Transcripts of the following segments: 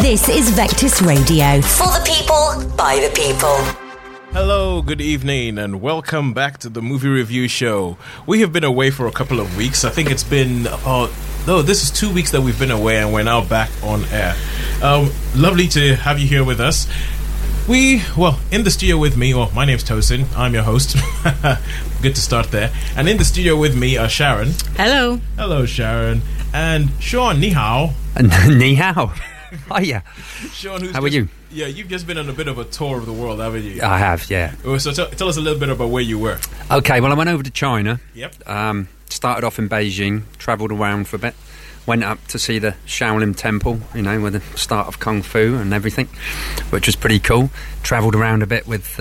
This is Vectis Radio. For the people, by the people. Hello, good evening, and welcome back to the Movie Review Show. We have been away for a couple of weeks. I think it's been this is 2 weeks that we've been away, and we're now back on air. Lovely to have you here with us. In the studio with me, my name's Tosin. I'm your host. Good to start there. And in the studio with me are Sharon. Hello. Hello, Sharon. And Sean, ni hao. Ni hao. Hiya. Sean, how are you? Yeah, you've just been on a bit of a tour of the world, haven't you? I have, yeah. So tell us a little bit about where you were. Okay, well, I went over to China. Yep. Started off in Beijing, travelled around for a bit. Went up to see the Shaolin Temple, with the start of Kung Fu and everything, which was pretty cool. Travelled around a bit with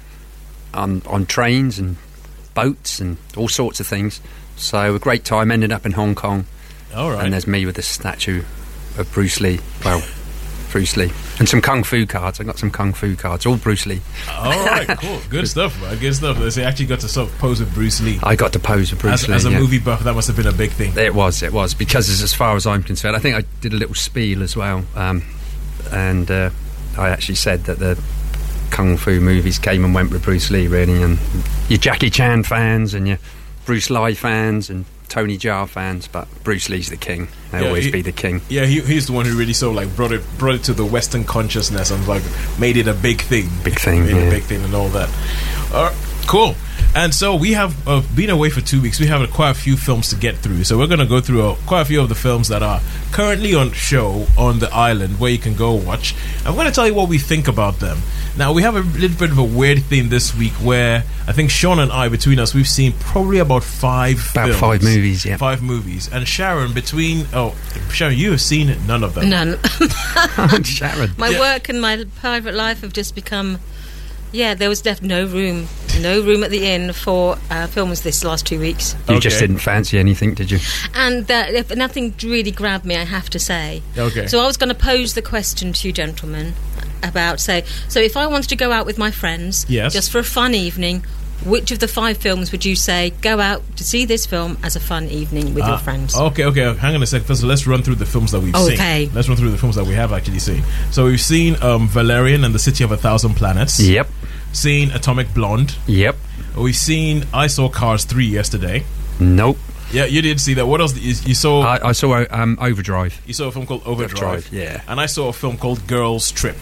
on trains and boats and all sorts of things. So a great time. Ended up in Hong Kong. All right. And there's me with the statue of Bruce Lee. Well, Bruce Lee. And some Kung Fu cards. I got some Kung Fu cards, all Bruce Lee. All right, cool. Good stuff, man. Good stuff. So you actually got to sort of pose with Bruce Lee. I got to pose with Bruce Lee. As a movie buff, that must have been a big thing. It was, because as far as I'm concerned, I think I did a little spiel as well. And I actually said that the Kung Fu movies came and went with Bruce Lee, really. And your Jackie Chan fans and your Bruce Lee fans and Tony Jaa fans, but Bruce Lee's the king. He'll always be the king. Yeah, he's the one who really sort of brought it to the Western consciousness and made it a big thing. A big thing and all that. Cool. And so we have been away for 2 weeks. We have quite a few films to get through. So we're going to go through quite a few of the films that are currently on show on the island where you can go watch. I'm going to tell you what we think about them. Now, we have a little bit of a weird thing this week where I think Sean and I, between us, we've seen probably about five films. 5 movies, yeah. 5 movies. And Sharon, Sharon, you have seen none of them. None. Sharon. My work and my private life have just become... Yeah, there was definitely no room at the inn for films this last 2 weeks. You just didn't fancy anything, did you? And nothing really grabbed me, I have to say. Okay. So I was going to pose the question to you gentlemen about, so if I wanted to go out with my friends, just for a fun evening, which of the 5 films would you say go out to see this film as a fun evening with your friends? Okay. Hang on a second. First, let's run through the films that we've seen. Okay. Let's run through the films that we have actually seen. So we've seen Valerian and the City of a Thousand Planets. Yep. Seen Atomic Blonde. Yep. I saw Cars 3 yesterday. Nope. Yeah, you did see that. What else? You saw? I saw Overdrive. You saw a film called Overdrive. Yeah. And I saw a film called Girls Trip.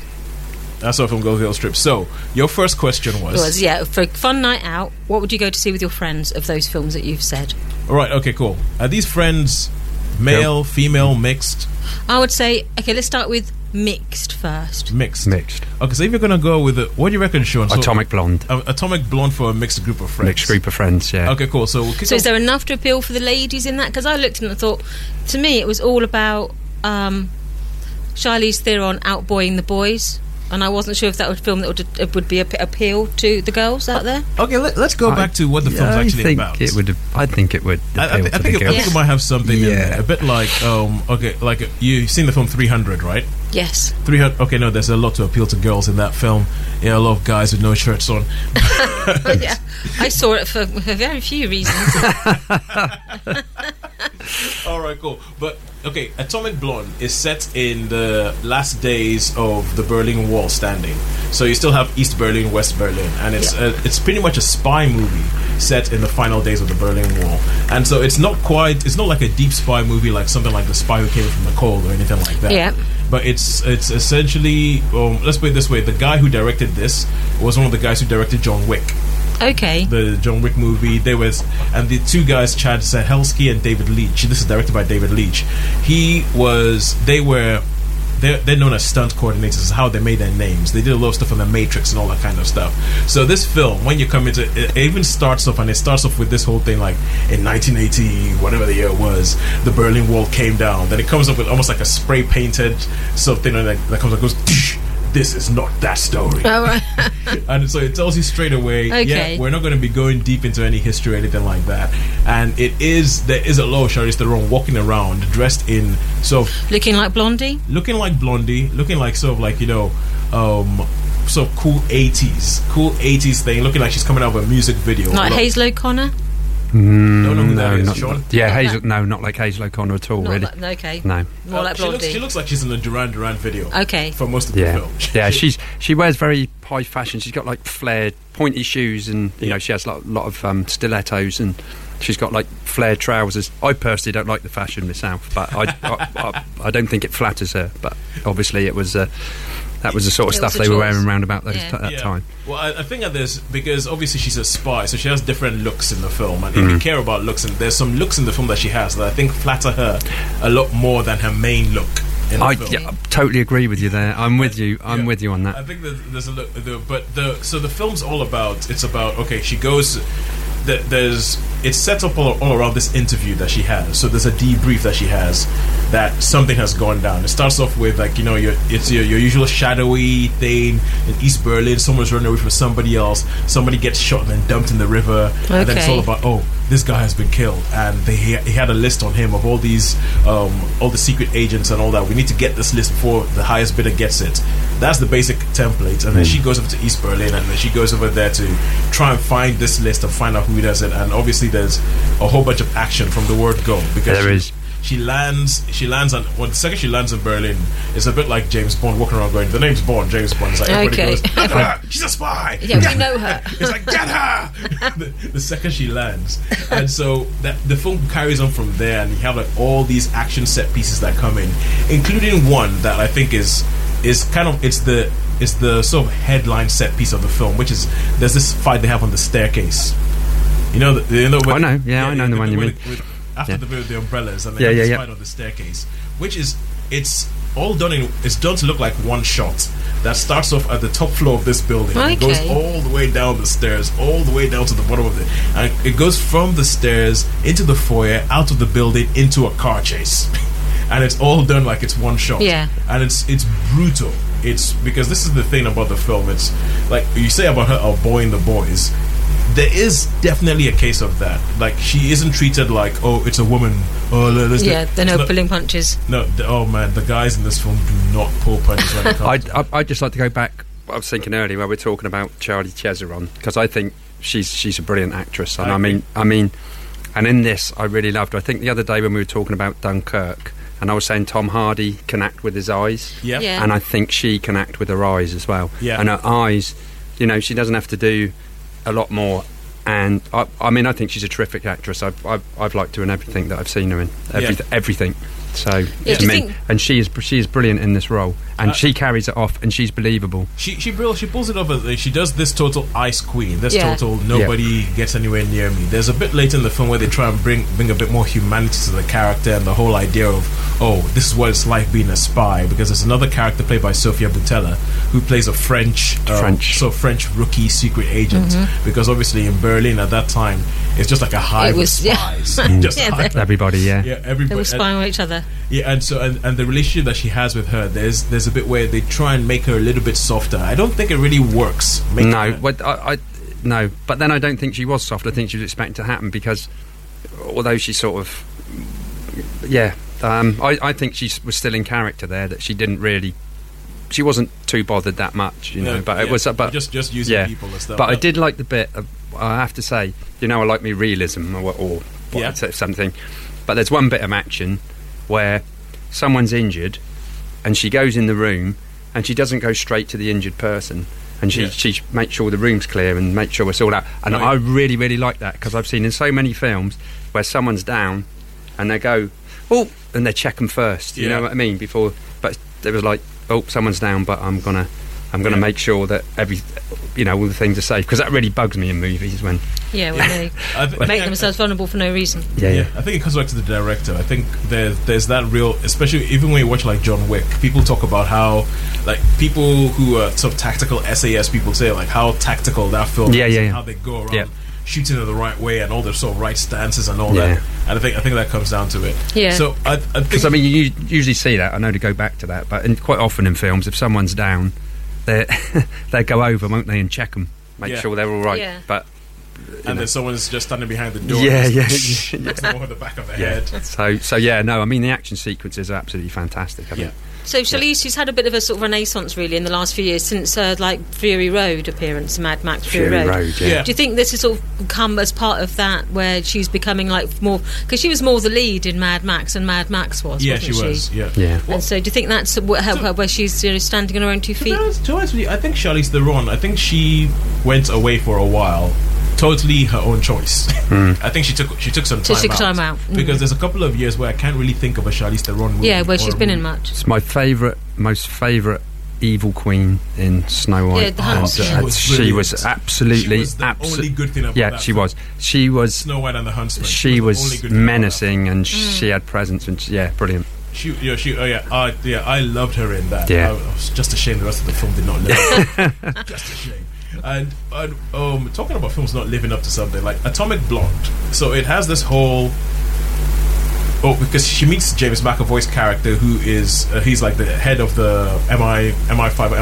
So, your first question was... for a fun night out, what would you go to see with your friends of those films that you've said? All right, okay, cool. Are these friends male, female, mixed? I would say, okay, let's start with mixed first. Mixed. Okay, so if you're going to go with what do you reckon, Sean? Atomic Blonde. Atomic Blonde for a mixed group of friends. Mixed group of friends, yeah. Okay, cool. So is there enough to appeal for the ladies in that? Because I looked and I thought, to me, it was all about Charlize Theron outboying the boys. And I wasn't sure if that would film that would be appeal to the girls out there. Okay, let's go back to what the film's actually about. I think it would. I think it might have something in there. A bit like you've seen the film 300, right? Yes. 300. Okay, no, there's a lot to appeal to girls in that film. Yeah, a lot of guys with no shirts on. Yeah, I saw it for very few reasons. All right, cool. But okay, Atomic Blonde is set in the last days of the Berlin Wall standing. So you still have East Berlin, West Berlin, and it's pretty much a spy movie set in the final days of the Berlin Wall. And so it's not like a deep spy movie like something like The Spy Who Came from the Cold or anything like that. Yeah. But it's essentially, let's put it this way, the guy who directed this was one of the guys who directed John Wick. Okay. The John Wick movie. And the 2 guys, Chad Stahelski and David Leitch. This is directed by David Leitch. They're known as stunt coordinators. This is how they made their names. They did a lot of stuff on The Matrix and all that kind of stuff. So this film, when you come into it, even starts off with this whole thing like in 1980, whatever the year was, the Berlin Wall came down. Then it comes up with almost like a spray painted something that comes up goes. This is not that story. Oh, right. And so it tells you straight away, okay. We're not going to be going deep into any history or anything like that. And there is a lot of Charlize Theron walking around dressed in sort of... Looking like Blondie, looking like sort of like, sort of cool 80s thing, looking like she's coming out of a music video. like Hazel O'Connor. Don't know who that is, Sean? Hazel. No, not like Hazel O'Connor at all, really. Okay. No. More like Blondie. She looks like she's in a Duran Duran video. Okay. For most of the film. She wears very high fashion. She's got like flared, pointy shoes, and you know, she has a lot of stilettos, and she's got like flared trousers. I personally don't like the fashion myself, but I don't think it flatters her. But obviously, it was. That was the sort of stuff they were wearing around about that time. Well, I think that there's, because obviously she's a spy, so she has different looks in the film, and if you care about looks, and there's some looks in the film that she has that I think flatter her a lot more than her main look in the film. Yeah, I totally agree with you there. I'm with you. I'm with you on that. I think that there's a look, so the film's all about. It's about, okay, she goes. It's set up all around this interview that she has. So there's a debrief that she has that something has gone down. It starts off with, like, you know, your usual shadowy thing in East Berlin. Someone's running away from somebody else. Somebody gets shot and then dumped in the river. Okay. And then it's all about, oh, this guy has been killed, and he had a list on him of all these all the secret agents and all that. We need to get this list before the highest bidder gets it. That's the basic template. And then she goes over to East Berlin, and then she goes over there to try and find this list and find out who does it. And obviously there's a whole bunch of action from the word go, because she lands on, well, the second she lands in Berlin, it's a bit like James Bond walking around going, the name's Bond, James Bond. It's like everybody goes, get her! She's a spy! Yeah, we know her. It's like, get her! the second she lands. And so the film carries on from there, and you have like all these action set pieces that come in, including one that I think is kind of, it's the sort of headline set piece of the film, which is, there's this fight they have on the staircase. I know the one you mean. After the umbrellas, and they have this fight on the staircase, which is, it's all done it's done to look like one shot that starts off at the top floor of this building and goes all the way down the stairs, all the way down to the bottom of it, and it goes from the stairs into the foyer, out of the building, into a car chase. And it's all done like it's one shot. Yeah. And it's brutal. It's because this is the thing about the film. It's like you say about her outboying the boys. There is definitely a case of that. Like, she isn't treated like, oh, it's a woman. Oh, they're no pulling punches. No, the guys in this film do not pull punches when it comes. I'd just like to go back. I was thinking earlier where we were talking about Charlie Chezeron, because I think she's a brilliant actress, and I mean, and in this I really loved her. I think the other day when we were talking about Dunkirk, and I was saying Tom Hardy can act with his eyes, and I think she can act with her eyes as well. Yeah. And her eyes, you know, she doesn't have to do a lot more, and I mean, I think she's a terrific actress. I've liked her in everything that I've seen her in, everything. So and she is brilliant in this role, and she carries it off, and she's believable. She pulls it off. She does this total ice queen. This total nobody gets anywhere near me. There's a bit later in the film where they try and bring a bit more humanity to the character, and the whole idea of, oh, this is what it's like being a spy, because there's another character played by Sofia Boutella who plays a French rookie secret agent, because obviously in Berlin at that time it's just like a hive of spies. Everybody, everybody. They were spying on each other. Yeah, and so and the relationship that she has with her, there's a bit where they try and make her a little bit softer. I don't think it really works. No, but then I don't think she was soft. I think she was expecting to happen, because although she sort of, I think she was still in character there. That she wasn't too bothered that much, you know. But it was, but just using people and stuff. But I did like the bit of, I have to say, you know, I like me realism or something. But there's one bit of action where someone's injured, and she goes in the room, and she doesn't go straight to the injured person, and she makes sure the room's clear and makes sure it's all out. And I really, really like that, because I've seen in so many films where someone's down and they go, oh, and they check them first. You know what I mean? Before, but there was like, oh, someone's down, but I'm gonna make sure that all the things are safe, because that really bugs me in movies when when they make themselves vulnerable for no reason. I think it comes back to the director. I think there's that real, especially even when you watch like John Wick, people talk about how, like, people who are sort of tactical SAS people say, like, how tactical that film is, and how they go around shooting it the right way and all their sort of right stances and all that. And I think that comes down to it. So I think, because I mean, you usually see that. I know, to go back to that, but quite often in films, if someone's down, they go over, won't they, and check them, make sure they're all right. But then someone's just standing behind the door. Next to the back of the head. So I mean, the action sequences are absolutely fantastic. I think. So Charlize, she's had a bit of a sort of renaissance really in the last few years since like Fury Road appearance, Mad Max Fury Road. Yeah. Do you think this has sort of come as part of that, where she's becoming like more, because she was more the lead in Mad Max and Mad Max was, yeah, wasn't she was, yeah. Well, and so do you think that's what helped her, where she's standing on her own 2 feet? To be honest with you, I think Charlize Theron, I think she went away for a while. Totally her own choice. I think she took some time out. Because there's a couple of years where I can't really think of a Charlize Theron movie. Yeah, where she's been in much. It's my most favourite evil queen in Snow White. She was absolutely... She was the only good thing about that she film. was. She was... Snow White and the Huntsman. She was menacing, and she had presence, and brilliant. I loved her in that. Yeah. I was just ashamed the rest of the film did not live. Just a shame. And talking about films not living up to something, like Atomic Blonde. So it has this whole... because she meets James McAvoy's character, who is he's like the head of the MI5 or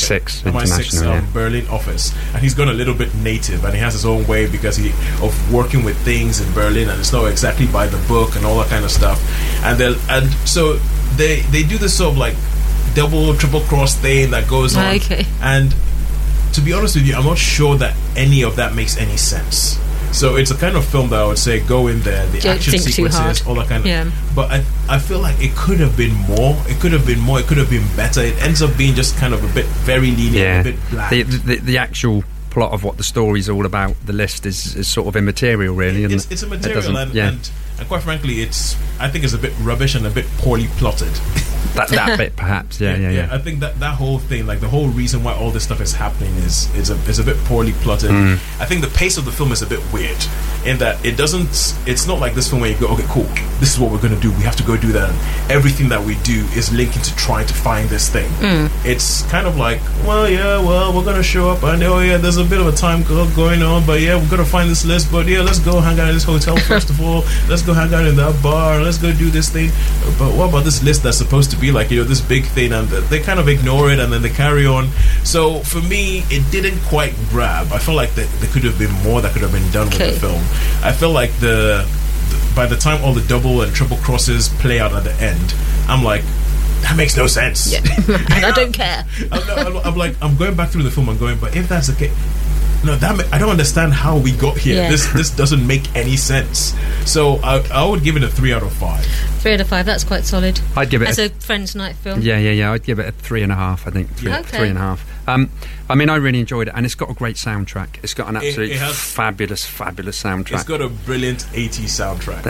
MI6 Berlin office, and he's gone a little bit native, and he has his own way because of working with things in Berlin, and it's not exactly by the book and all that kind of stuff. And so they do this sort of like double, triple cross thing that goes on. Okay. And to be honest with you, I'm not sure that any of that makes any sense. So it's a kind of film that I would say go in there, the action sequences, all that kind of... But I feel like it could have been more. It could have been more. It could have been better. It ends up being just kind of a bit very lenient, a bit black. The actual plot of what the story's all about, the list is sort of immaterial, really. It's immaterial, and quite frankly, I think it's a bit rubbish and a bit poorly plotted. that bit, perhaps, yeah. I think that whole thing, like the whole reason why all this stuff is happening, is a bit poorly plotted. I think the pace of the film is a bit weird in that it's not like this film where you go, okay, cool, this is what we're going to do, we have to go do that, and everything that we do is linking to trying to find this thing. It's kind of like, we're going to show up, and there's a bit of a time going on, but we're going to find this list, but let's go hang out in this hotel first of all, let's go hang out in that bar, let's go do this thing, but what about this list that's supposed to be like this big thing, and they kind of ignore it and then they carry on. So for me, it didn't quite grab. I felt like there could have been more that could have been done with the film. I felt like by the time all the double and triple crosses play out at the end, I'm like, that makes no sense. And I don't care. I'm going back through the film and going, but if that's the case, no, I don't understand how we got here. This doesn't make any sense. So I would give it a 3 out of 5. 3 out of 5. That's quite solid. I'd give it as a Friends night film. Yeah. I'd give it a 3.5. I think 3.5. I mean, I really enjoyed it, and it's got a great soundtrack. It's got an absolutely fabulous soundtrack. It's got a brilliant 80s soundtrack.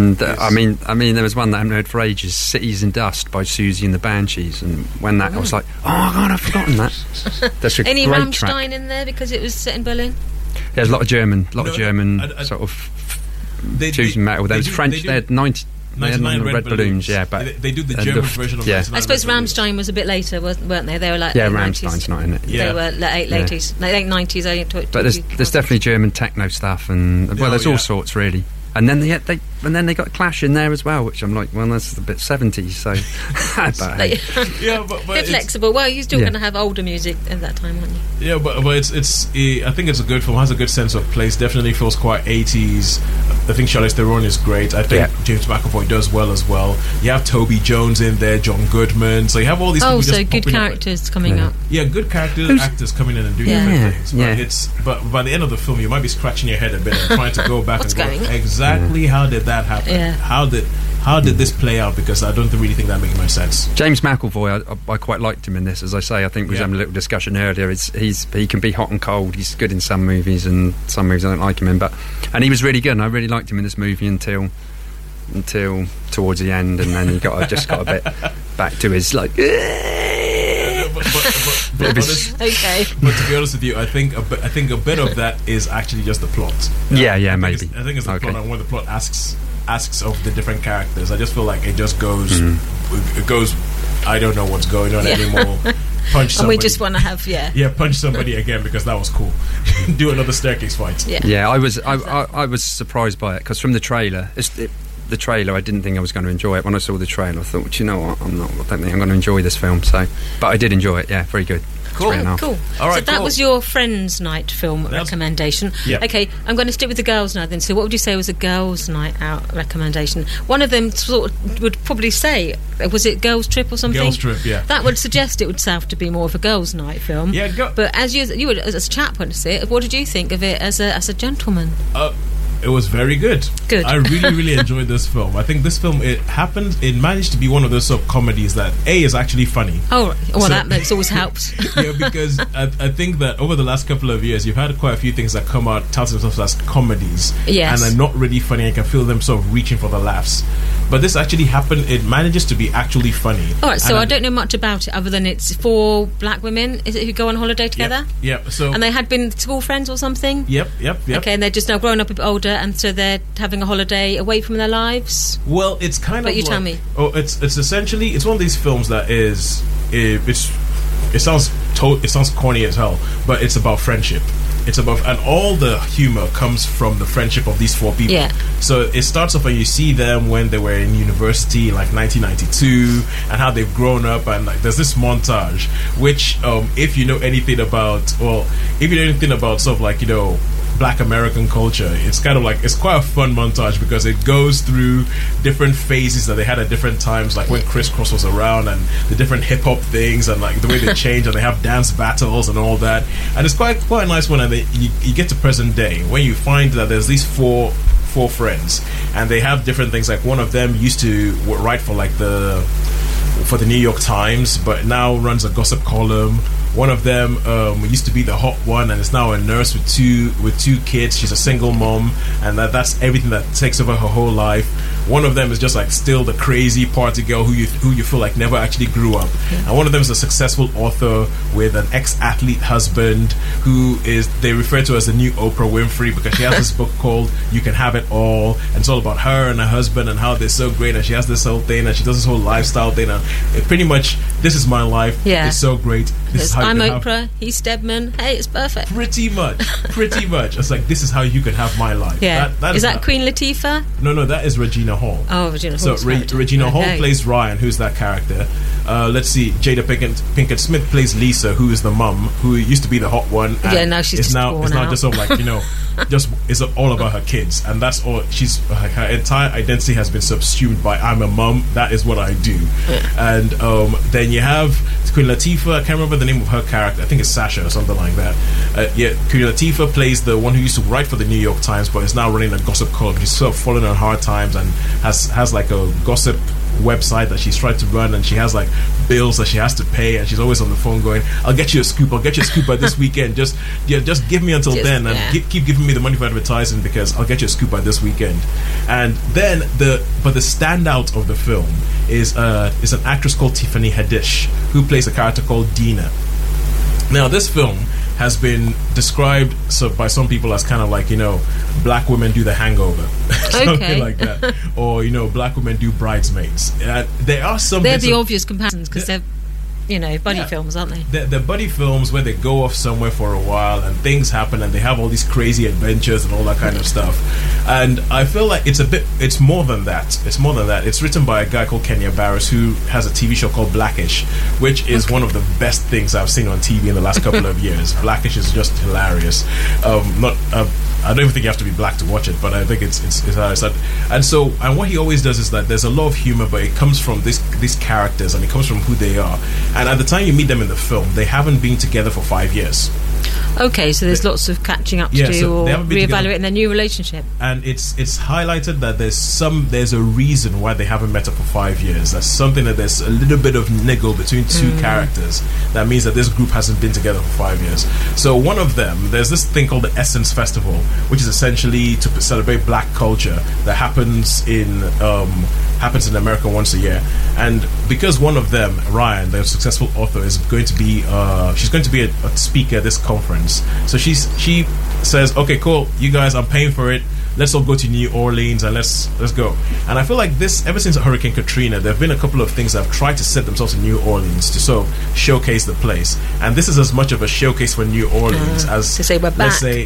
I mean, there was one that I haven't heard for ages, "Cities in Dust" by Susie and the Banshees, and when that I was like, oh my god, I've forgotten that. That's a any great Rammstein track. in there because it was set in Berlin? There's a lot of German, sort of fusion metal. There's French. They had 99 red balloons, but they do the German version of 99 I suppose Rammstein was a bit later, weren't they? They were like Rammstein's not in it. They were late 80s, late 90s, early 20s. But there's definitely German techno stuff, and there's all sorts really. And then they got Clash in there as well, which I'm like, well, that's a bit 70s, so. but they're flexible. Well, you're still going to have older music at that time, aren't you? Yeah, but it's I think it's a good film. Has a good sense of place. Definitely feels quite 80s. I think Charlize Theron is great. I think James McAvoy does well as well. You have Toby Jones in there, John Goodman. So you have all these. Oh, so good characters coming up. Yeah, good actors coming in and doing different things. But by the end of the film, you might be scratching your head a bit and trying to go back and go, exactly how did that happen? Yeah. How did this play out? Because I don't really think that makes much sense. James McAvoy, I quite liked him in this. As I say, I think we was having a little discussion earlier. He can be hot and cold. He's good in some movies, and some movies I don't like him in. And he was really good. And I really liked him in this movie until towards the end, and then he just got a bit back to his like. But to be honest with you, I think a bit of that is actually just the plot. Maybe. I think it's the plot, and when the plot asks of the different characters, I just feel like it just goes. It goes. I don't know what's going on anymore. Punch somebody. And we just want to have punch somebody again because that was cool. Do another staircase fight. I was surprised by it because from the trailer, the trailer, I didn't think I was going to enjoy it. When I saw the trailer, I thought, you know what, I don't think I'm going to enjoy this film. So, but I did enjoy it. Yeah, very good. Cool. All right, so that was your Friends Night film recommendation. Yep. Okay, I'm going to stick with the girls' night then. So what would you say was a girls' night out recommendation? One of them sort of would probably say, was it Girls Trip or something? Girls Trip, yeah. That would suggest it would have to be more of a girls' night film. Yeah, but as you would, as a chap went to see it, what did you think of it as a gentleman? It was very good. Good. I really enjoyed this film. I think this film, it managed to be one of those sort of comedies that is actually funny. Oh, well, that makes always helps. Yeah, because I think that over the last couple of years, you've had quite a few things that come out, tout themselves as comedies, yes, and are not really funny. I can feel them sort of reaching for the laughs. But this actually happened. It manages to be actually funny. All right, so I don't know much about it other than it's 4 black women. Is it who go on holiday together? Yep. So, and they had been school friends or something. Yep. Okay, and they're just now growing up a bit older, and so they're having a holiday away from their lives. Well, it's kind of. But you tell me. Oh, it's essentially it's one of these films that it sounds corny as hell, but it's about friendship. It's about, and all the humor comes from the friendship of these 4 people. Yeah. So it starts off when you see them when they were in university, like 1992, and how they've grown up, and like there's this montage, which if you know anything about sort of like, you know, Black American culture, it's kind of like, it's quite a fun montage because it goes through different phases that they had at different times, like when Criss Cross was around, and the different hip hop things, and like the way they change, and they have dance battles and all that, and it's quite a nice one. And you get to present day when you find that there's these four friends, and they have different things. Like one of them used to write for the New York Times, but now runs a gossip column. One of them used to be the hot one, and is now a nurse with two kids. She's a single mom, and that's everything that takes over her whole life. One of them is just like still the crazy party girl who you feel like never actually grew up. And one of them is a successful author with an ex-athlete husband who they refer to as the new Oprah Winfrey, because she has this book called You Can Have It All, and it's all about her and her husband and how they're so great, and she has this whole thing, and she does this whole lifestyle thing, and pretty much, this is my life. Yeah. It's so great. This is how I'm Oprah, he's Stedman. Hey, it's perfect. Pretty much. It's like, this is how you can have my life. Yeah. Is that Queen Latifah? No, that is Regina Hall. Oh, Regina Hall. So Regina Hall plays Ryan, who's that character. Let's see, Jada Pinkett Smith plays Lisa, who is the mum, who used to be the hot one. Yeah, now she's it's now just sort of like, you know, just it's all about her kids, and that's all. Her entire identity has been subsumed by, I'm a mum, that is what I do. And then you have Queen Latifah. I can't remember the name of her character. I think it's Sasha or something like that. Queen Latifah plays the one who used to write for the New York Times, but is now running a gossip column. She's sort of fallen on hard times and has like a gossip website that she's tried to run, and she has like bills that she has to pay, and she's always on the phone going, I'll get you a scoop by this weekend, just give me until then, and keep giving me the money for advertising, because I'll get you a scoop by this weekend. And then the standout of the film is an actress called Tiffany Haddish, who plays a character called Dina. Now this film has been described by some people as kind of like, you know, black women do The Hangover, something like that, or, you know, black women do Bridesmaids. There are some. They're the obvious comparisons because they're, you know, buddy films, aren't they? They're buddy films where they go off somewhere for a while and things happen and they have all these crazy adventures and all that kind of stuff. And I feel like it's more than that. It's written by a guy called Kenya Barris, who has a TV show called Blackish, which is one of the best things I've seen on TV in the last couple of years. Blackish is just hilarious. I don't even think you have to be black to watch it, but I think it's hilarious. And what he always does is that there's a lot of humor, but it comes from these characters, and it comes from who they are. And at the time you meet them in the film, they haven't been together for 5 years. Okay, so there's lots of catching up to do, or reevaluating their new relationship. And it's highlighted that there's a reason why they haven't met up for 5 years. There's something that there's a little bit of niggle between two characters. That means that this group hasn't been together for 5 years. So one of them, there's this thing called the Essence Festival, which is essentially to celebrate black culture that happens in America once a year. And because one of them, Ryan, the successful author, is going to be she's going to be a speaker at this conference. So she says, okay, cool, you guys, I'm paying for it. let's all go to New Orleans and let's go. And I feel like this, ever since Hurricane Katrina, there have been a couple of things that have tried to set themselves in New Orleans to sort of showcase the place. And this is as much of a showcase for New Orleans as, to say we're back. let's say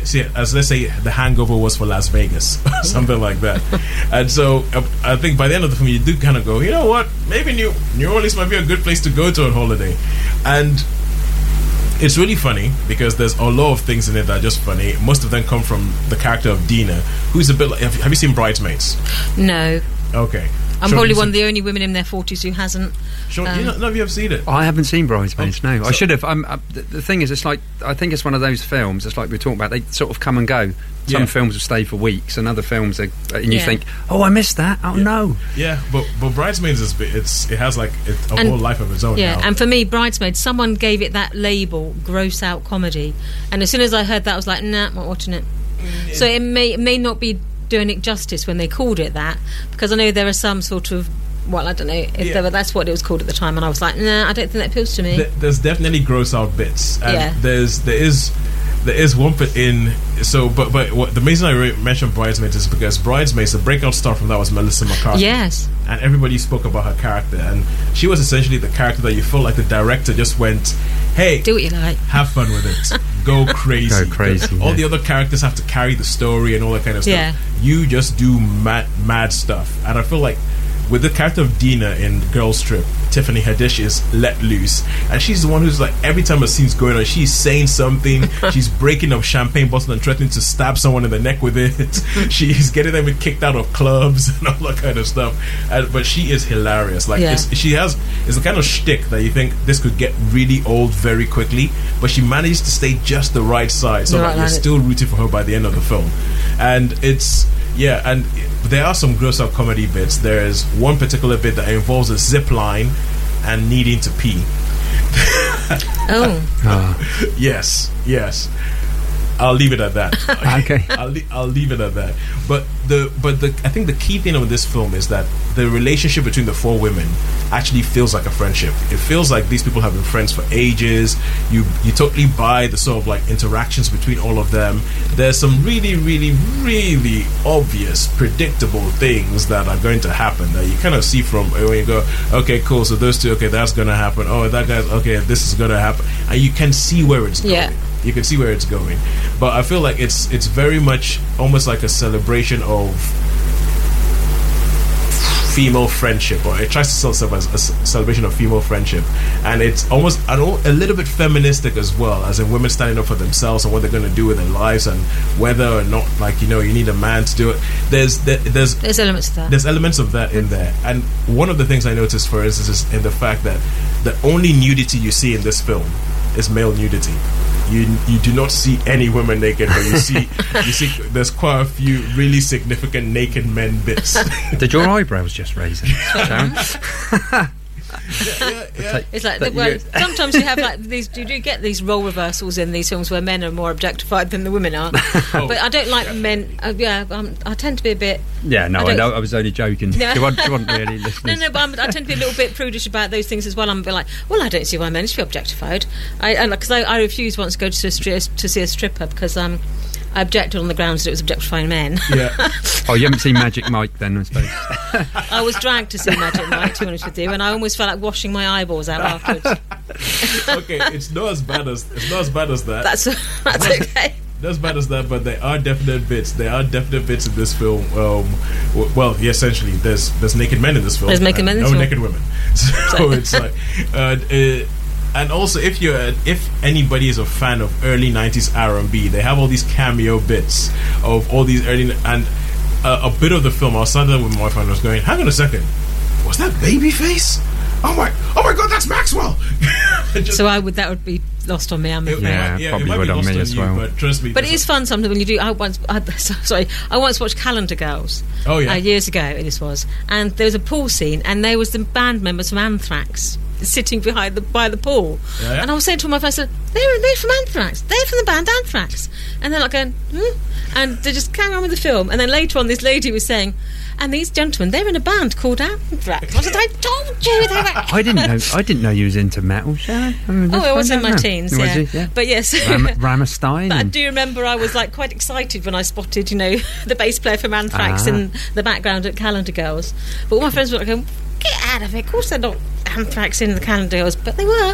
The Hangover was for Las Vegas, something like that. And so I think by the end of the film, you do kind of go, you know what, maybe New Orleans might be a good place to go to on holiday. And it's really funny because there's a lot of things in it that are just funny. Most of them come from the character of Dina, who's a bit like, have you seen Bridesmaids? No. Okay. I'm probably one of the only women in their 40s who hasn't. Sean, none of you have seen it? I haven't seen Bridesmaids, no. I should have. The thing is, it's like, I think it's one of those films, it's like we were talking about, they sort of come and go. Some films will stay for weeks, and other films, and you think, oh, I missed that. Oh, no. Yeah, but Bridesmaids, it has like a whole life of its own now. And for me, Bridesmaids, someone gave it that label, gross out comedy. And as soon as I heard that, I was like, nah, I'm not watching it. So it may not be doing it justice when they called it that, because I know there are some sort of, well, I don't know if that's what it was called at the time, and I was like, nah, I don't think that appeals to me. There's definitely gross out bits, and there is one bit in. So, but what, the reason I mentioned Bridesmaids is because Bridesmaids, the breakout star from that was Melissa McCarthy. Yes. And everybody spoke about her character, and she was essentially the character that you felt like the director just went, hey, do what you like, have fun with it, go crazy. Go crazy. All the other characters have to carry the story and all that kind of stuff. Yeah. You just do mad stuff. And I feel like with the character of Dina in Girls Trip, Tiffany Haddish is let loose, and she's the one who's like, every time a scene's going on, she's saying something. She's breaking up champagne bottle and threatening to stab someone in the neck with it. She's getting them kicked out of clubs and all that kind of stuff. But she is hilarious. Like it's the kind of shtick that you think this could get really old very quickly, but she managed to stay just the right size so that you're still rooting for her by the end of the film. And and there are some gross out comedy bits. There's one particular bit that involves a zip line and needing to pee. Yes. I'll leave it at that. Okay. I'll leave it at that. But I think the key thing of this film is that the relationship between the four women actually feels like a friendship. It feels like these people have been friends for ages. You totally buy the sort of like interactions between all of them. There's some really, really, really obvious, predictable things that are going to happen that you kind of see from when you go, okay, cool, so those two, okay, that's going to happen. Oh, that guy's, okay, this is going to happen. And you can see where it's going. Yeah. You can see where it's going. But I feel like it's very much almost like a celebration of female friendship, or it tries to sell itself as a celebration of female friendship, and it's almost a little bit feministic as well, as in women standing up for themselves and what they're going to do with their lives, and whether or not, like, you know, you need a man to do it. There's elements of that. There's elements of that in there. And one of the things I noticed, for instance, is in the fact that the only nudity you see in this film is male nudity. You do not see any women naked, but you see there's quite a few really significant naked men bits. Did your eyebrows just raise? It's like sometimes you have like these. You do get these role reversals in these films where men are more objectified than the women are. But I don't like men. I tend to be a bit. Yeah, no, I know. I was only joking. No. You want really listeners? No, but I tend to be a little bit prudish about those things as well. I'm a bit like, well, I don't see why men should be objectified. Because I refused once to go to see a stripper because I objected on the grounds that it was objectifying men. Yeah. Oh, you haven't seen Magic Mike then, I suppose. I was dragged to see Magic Mike, to be honest with you, and I almost felt like washing my eyeballs out afterwards. Okay, it's not as bad as that. That's okay. Not as bad as that, but there are definite bits. There are definite bits in this film. Essentially, there's naked men in this film. There's naked men in this film. No naked women. So it's like. And also, if anybody is a fan of early 90s R&B, they have all these cameo bits of all these early, and a bit of the film, I was sat there with my wife and I was going, hang on a second, was that Babyface? Oh my God, that's Maxwell. So that would be lost on me. I'm afraid. Probably would on me as well. But trust me. But it is fun sometimes when you do. I once watched Calendar Girls. Oh yeah. Years ago, this was, and there was a pool scene, and there was the band members from Anthrax sitting by the pool, and I was saying to my friend, I said, they're from Anthrax. They're from the band Anthrax, and they're like going, and they just carry on with the film. And then later on, this lady was saying, And these gentlemen, they're in a band called Anthrax. I said, I told you they were... I didn't know you was into metal, Sharon. I was in my teens, yeah. But yes. Rammstein. But I do remember I was like quite excited when I spotted, the bass player from Anthrax in the background at Calendar Girls. But all my friends were like, get out of it. Of course they're not Anthrax in the Calendar Girls, but they were.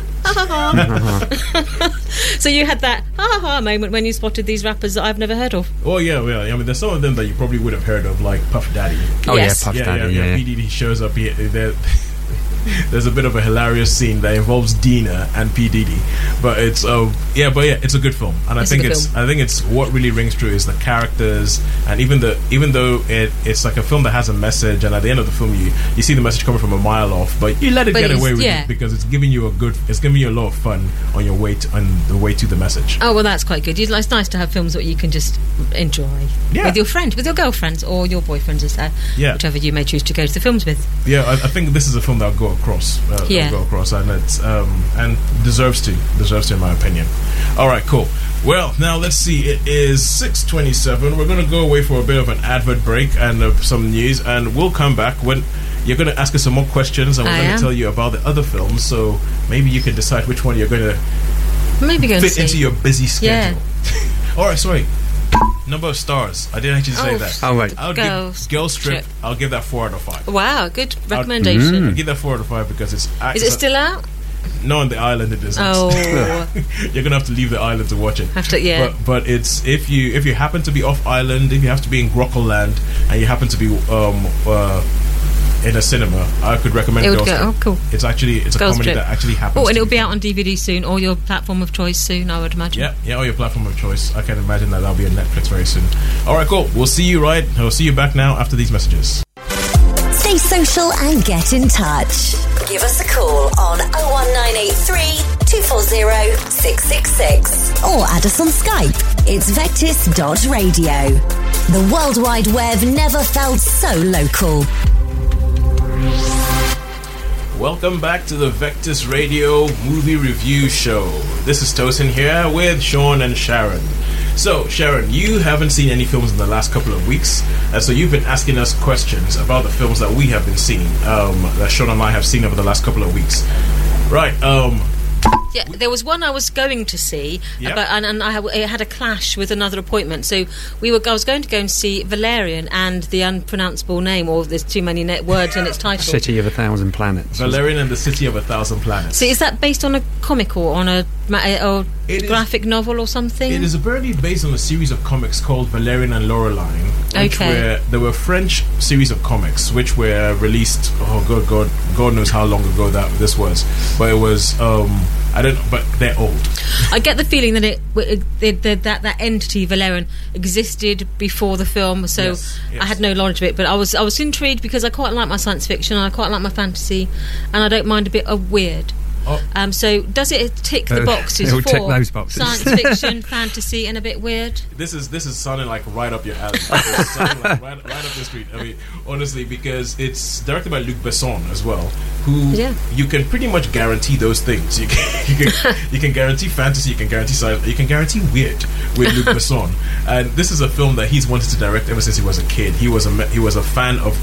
So you had that moment when you spotted these rappers that I've never heard of. Oh yeah. I mean, there's some of them that you probably would have heard of, like Puff Daddy. Oh yes. Puff Daddy. Yeah. P. Diddy shows up here. There's a bit of a hilarious scene that involves Dina and P. Diddy, but it's it's a good film, and I think it's what really rings true is the characters, and even though it's like a film that has a message, and at the end of the film you see the message coming from a mile off, but you let it get away with it because it's giving you a lot of fun on the way to the message. Oh well, that's quite good. It's nice to have films that you can just enjoy with your friend, with your girlfriends or your boyfriends, whichever you may choose to go to the films with. Yeah, I think this is a film that'll go across, and it's and deserves to in my opinion. All right, cool. Well, now let's see. It is 6:27. We're going to go away for a bit of an advert break and some news, and we'll come back when you're going to ask us some more questions, and we're going to tell you about the other films. So maybe you can decide which one you're going to fit into your busy schedule. All right, sorry. Number of stars. I didn't actually say that. Oh, right. Girls Trip. I'll give that 4 out of 5. Wow, good recommendation. I'll give that 4 out of 5 because it's... Is it still out? No, on the island it isn't. Oh. You're going to have to leave the island to watch it. But it's if you happen to be off island, if you have to be in Grokkelland, and you happen to be in a cinema, I could recommend Girls Trip. Oh, cool. It's a Girls comedy Trip. That actually happens. Oh, and it'll be out on DVD soon, or your platform of choice soon, I would imagine. Yeah, or your platform of choice. I can imagine that'll be on Netflix very soon. All right, cool. We'll see you back now after these messages. Stay social and get in touch. Give us a call on 01983 240 666 or add us on Skype. It's Vectis.radio. The World Wide Web never felt so local. Welcome back to the Vectis Radio Movie Review Show. This is Tosin here with Sean and Sharon. So, Sharon, you haven't seen any films in the last couple of weeks, so you've been asking us questions about the films that we have been seeing, that Sean and I have seen over the last couple of weeks. Right, yeah, there was one I was going to see, but it had a clash with another appointment. So I was going to go and see Valerian and the unpronounceable name, or there's too many words in its title. City of 1,000 Planets. Valerian and the City of 1,000 Planets. So is that based on a comic or on a graphic novel or something? It is apparently based on a series of comics called Valerian and Laureline. There were French series of comics which were released. Oh God knows how long ago this was, but it was. I don't know, but they're old. I get the feeling that that entity Valerian existed before the film, so yes. I had no knowledge of it. But I was intrigued because I quite like my science fiction and I quite like my fantasy, and I don't mind a bit of weird. Oh. So does it tick the boxes for tick those boxes. Science fiction, fantasy, and a bit weird? This is sounding like right up your alley. It's sounding like right up the street. I mean, honestly, because it's directed by Luc Besson as well, who you can pretty much guarantee those things. You can guarantee fantasy, you can guarantee science, you can guarantee weird with Luc Besson. And this is a film that he's wanted to direct ever since he was a kid. He was a fan of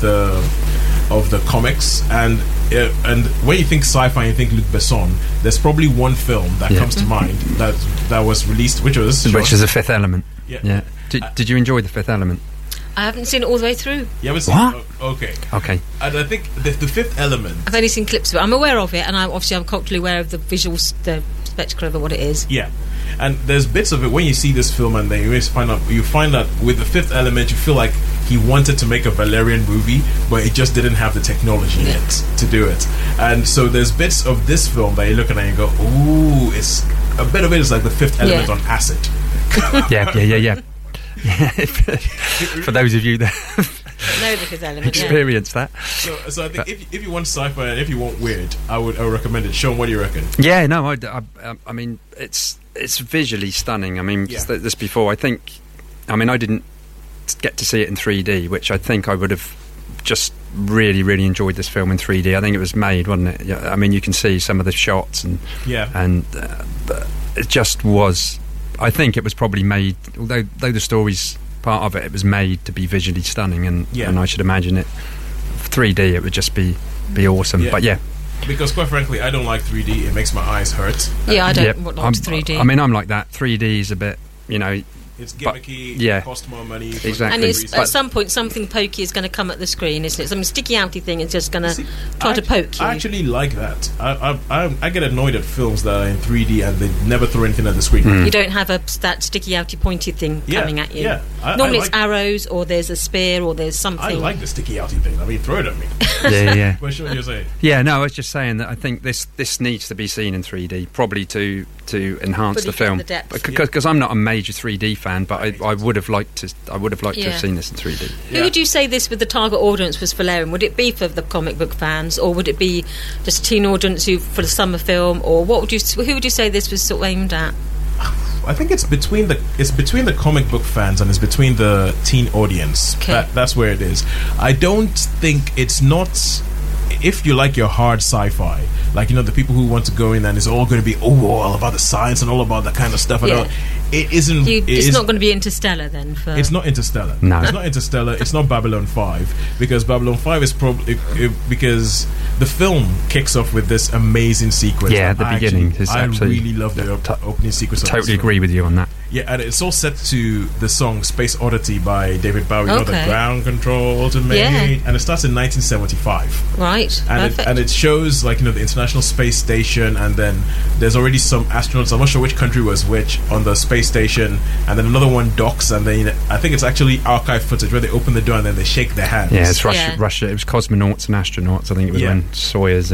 the comics, and when you think sci-fi and you think Luc Besson, there's probably one film that comes to mind that was released, which is The Fifth Element. Yeah. Did you enjoy The Fifth Element? I haven't seen it all the way through. You haven't seen it? Okay. And I think the Fifth Element, I've only seen clips of it. I'm aware of it, and I'm culturally aware of the visuals, the spectacle of what it is. Yeah. And there's bits of it when you see this film, and then you find out with The Fifth Element, you feel like he wanted to make a Valerian movie, but it just didn't have the technology yet to do it. And so there's bits of this film that you look at and you go, ooh, it's a bit of it is like The Fifth Element on acid. Yeah. For those of you that experience that. So I think if you want sci-fi and if you want weird, I would recommend it. Sean, what do you reckon? Yeah, no, I mean, it's visually stunning. I mean, this before, I didn't get to see it in 3D, which I think I would have just really, really enjoyed this film in 3D. I think it was made, wasn't it? I mean, you can see some of the shots and it just was. I think it was probably made, although the story's part of it. It was made to be visually stunning, and I should imagine it 3D. It would just be awesome. Yeah. But because quite frankly, I don't like 3D. It makes my eyes hurt. Yeah, I don't want 3D. I mean, I'm like that. 3D is a bit, it's gimmicky, cost more money. Exactly. And at some point, something pokey is going to come at the screen, isn't it? Some sticky outy thing is just going to try to poke you. I actually like that. I get annoyed at films that are in 3D and they never throw anything at the screen. You don't have that sticky outy pointy thing coming at you. Yeah. Normally it's arrows, or there's a spear, or there's something. I like the sticky outy thing. I mean, throw it at me. Yeah. What's what you're saying? Yeah, no, I was just saying that I think this needs to be seen in 3D, probably to enhance the film. Because I'm not a major 3D fan, but I would have liked to have seen this in 3D. Who would you say this with the target audience was for Valerian? Would it be for the comic book fans, or would it be just a teen audience for the summer film, or who would you say this was sort of aimed at? I think it's between the comic book fans and it's between the teen audience. Okay. That's where it is. I don't think it's not. If you like your hard sci-fi, like the people who want to go in and it's all going to be all about the science and all about that kind of stuff. Yeah. It isn't. It's not going to be Interstellar then. It's not Interstellar. No, it's not Interstellar. It's not Babylon 5 because Babylon 5 is probably because the film kicks off with this amazing sequence. Yeah, at the beginning. I really love the opening sequence. Totally agree with you on that. Yeah, and it's all set to the song Space Oddity by David Bowie. The ground control ultimate, and it starts in 1975. Right, and it shows the International Space Station, and then there's already some astronauts. I'm not sure which country was which on the space station, and then another one docks, and then I think it's actually archive footage where they open the door and then they shake their hands. Yeah, it's Russia. It was cosmonauts and astronauts. I think it was when Soyuz